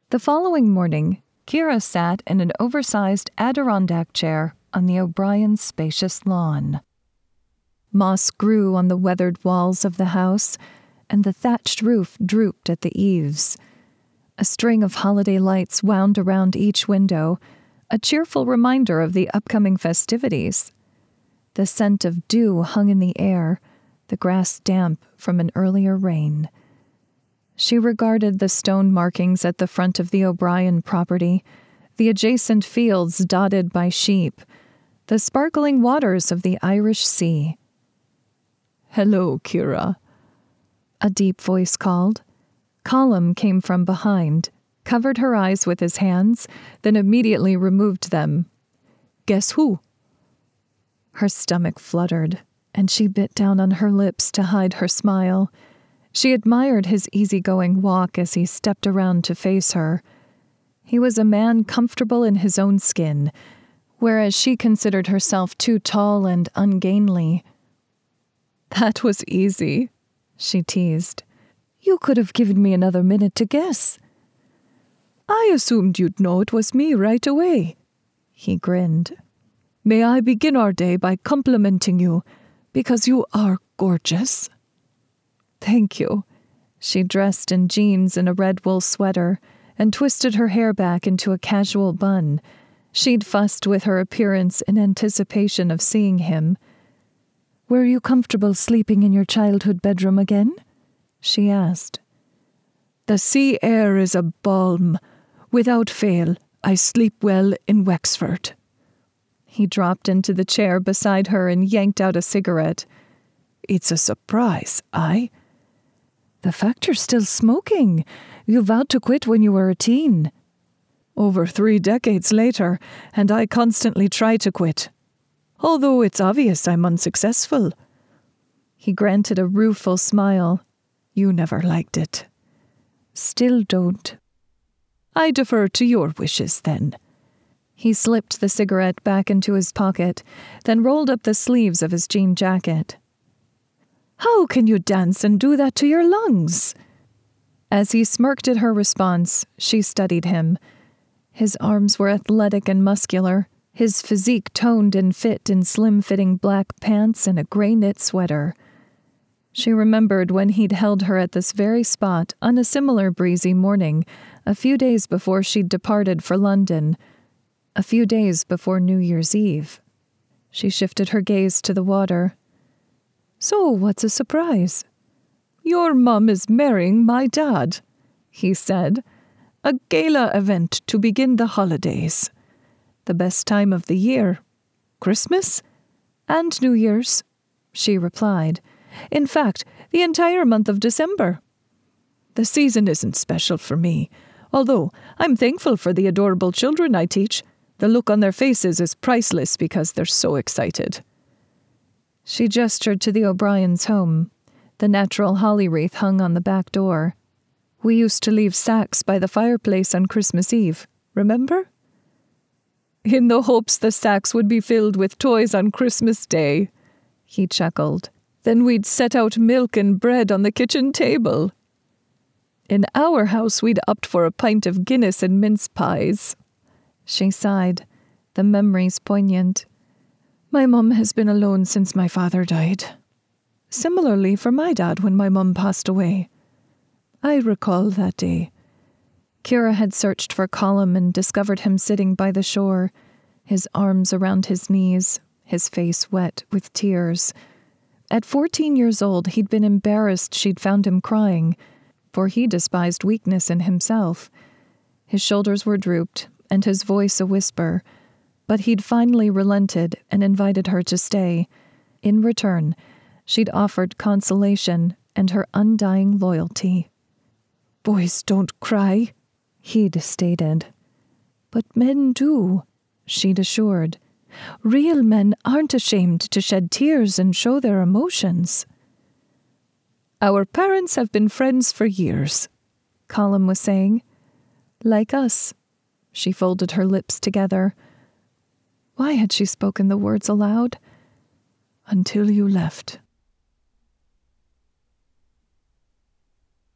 The following morning, Kira sat in an oversized Adirondack chair on the O'Brien's spacious lawn. Moss grew on the weathered walls of the house, and the thatched roof drooped at the eaves. A string of holiday lights wound around each window, a cheerful reminder of the upcoming festivities. The scent of dew hung in the air, the grass damp from an earlier rain. She regarded the stone markings at the front of the O'Brien property, the adjacent fields dotted by sheep, the sparkling waters of the Irish Sea. "Hello, Kira," a deep voice called. Colum came from behind, covered her eyes with his hands, then immediately removed them. "Guess who?" Her stomach fluttered, and she bit down on her lips to hide her smile. She admired his easygoing walk as he stepped around to face her. He was a man comfortable in his own skin, whereas she considered herself too tall and ungainly. "That was easy," she teased. "You could have given me another minute to guess." "I assumed you'd know it was me right away," he grinned. "May I begin our day by complimenting you, because you are gorgeous?" "Thank you." She dressed in jeans and a red wool sweater and twisted her hair back into a casual bun. She'd fussed with her appearance in anticipation of seeing him. "Were you comfortable sleeping in your childhood bedroom again?" she asked. "The sea air is a balm. Without fail, I sleep well in Wexford." He dropped into the chair beside her and yanked out a cigarette. "It's a surprise, aye?" "The fact you're still smoking. You vowed to quit when you were a teen." "Over 3 decades later, and I constantly try to quit. Although it's obvious I'm unsuccessful." He granted a rueful smile. "You never liked it." "Still don't." "I defer to your wishes, then." He slipped the cigarette back into his pocket, then rolled up the sleeves of his jean jacket. "How can you dance and do that to your lungs?" As he smirked at her response, she studied him. His arms were athletic and muscular, his physique toned and fit in slim-fitting black pants and a gray knit sweater. She remembered when he'd held her at this very spot on a similar breezy morning, a few days before she'd departed for London, a few days before New Year's Eve. She shifted her gaze to the water. "So, what's a surprise?" "Your mum is marrying my dad," he said. "A gala event to begin the holidays. The best time of the year. Christmas and New Year's," she replied. "In fact, the entire month of December. The season isn't special for me, although I'm thankful for the adorable children I teach. The look on their faces is priceless because they're so excited." She gestured to the O'Brien's home. The natural holly wreath hung on the back door. "We used to leave sacks by the fireplace on Christmas Eve, remember?" "In the hopes the sacks would be filled with toys on Christmas Day," he chuckled. "Then we'd set out milk and bread on the kitchen table. In our house we'd opt for a pint of Guinness and mince pies." She sighed, the memories poignant. "My mum has been alone since my father died. Similarly for my dad when my mum passed away. I recall that day." Kira had searched for Colum and discovered him sitting by the shore, his arms around his knees, his face wet with tears. At 14 years old, he'd been embarrassed she'd found him crying, for he despised weakness in himself. His shoulders were drooped, and his voice a whisper, but he'd finally relented and invited her to stay. In return, she'd offered consolation and her undying loyalty. "Boys don't cry," he'd stated. "But men do," she'd assured. "Real men aren't ashamed to shed tears and show their emotions." "Our parents have been friends for years," Colum was saying. "Like us." She folded her lips together. Why had she spoken the words aloud? "Until you left."